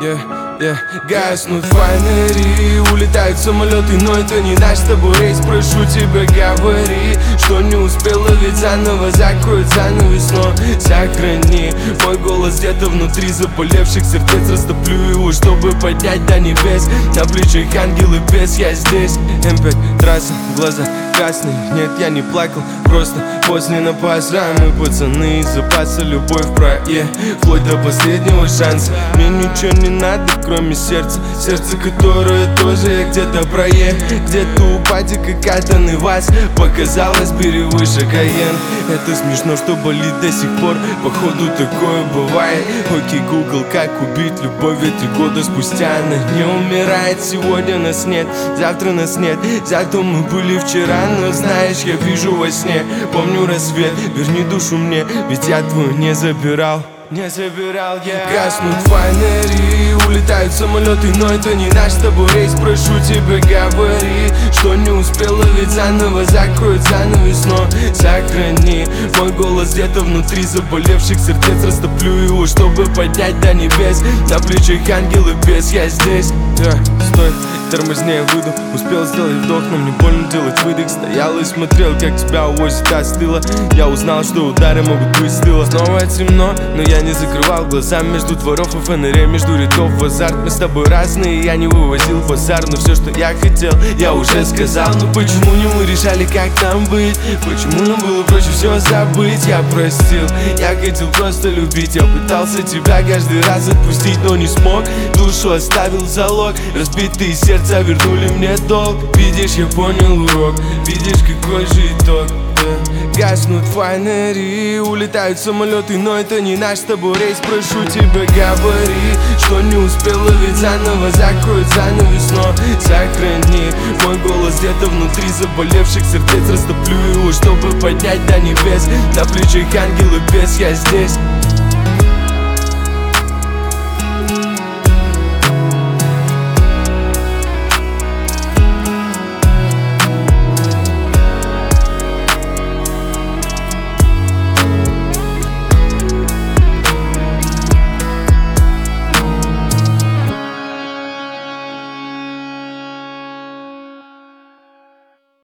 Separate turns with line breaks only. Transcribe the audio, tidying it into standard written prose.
Гаснут фонари, улетают самолеты, но это не наш с тобой рейс. Прошу тебя, говори, что не успела, ведь заново закроют занавес. Но сохрани мой голос где-то внутри заболевших сердец. Растоплю его, чтобы поднять до небес. На плечах ангел и бес, я здесь. М5 трасса, глаза красные. Нет, я не плакал, просто поздно на поза. Мы пацаны из запаса, любовь вплоть до последнего шанса. Мне ничего не надо, кроме сердца. Сердце, которое тоже где-то где-то у патика катанный ваз. Показалось, бери выше Каен. Это смешно, что болит до сих пор. Походу такое бывает. Окей, Google, как убить любовь, ведь 3 года спустя она не умирает. Сегодня нас нет, завтра нас нет. Зато мы были вчера, но знаешь, я вижу во сне. Помню рассвет, верни душу мне, ведь я твою не забирал. Гаснут фонари, улетают самолеты, но это не наш с тобой рейс. Прошу тебя, говори, что не успела, ведь заново закроют занавес. Но сохрани мой голос где-то внутри заболевших сердец. Растоплю его, чтобы поднять до небес. На плечах ангел и бес, я здесь. Стой, тормозни, я выйду. Успел сделать вдох, но мне больно делать выдох. Стоял и смотрел, как тебя увозит от тыла. Я узнал, что удары могут быть с тыла. Снова темно, но я не закрывал глаза. Между дворов и фонарей, между рядов в азарт. Мы с тобой разные, я не вывозил базар. Но все, что я хотел, я уже сказал. Но почему не мы решали, как нам быть? Почему нам было проще все забыть? Я простил, я хотел просто любить. Я пытался тебя каждый раз отпустить, но не смог. Душу оставил залог, разбитые сердца вернули мне долг. Видишь, я понял урок, видишь, какой же итог. Гаснут фонари, улетают самолеты, но это не наш с тобой рейс. Прошу тебя, говори, что не успела, ведь заново закроют занавес. Но сохрани мой голос где-то внутри заболевших сердец. Растоплю его, чтобы поднять до небес. На плечах ангел и бес, я здесь.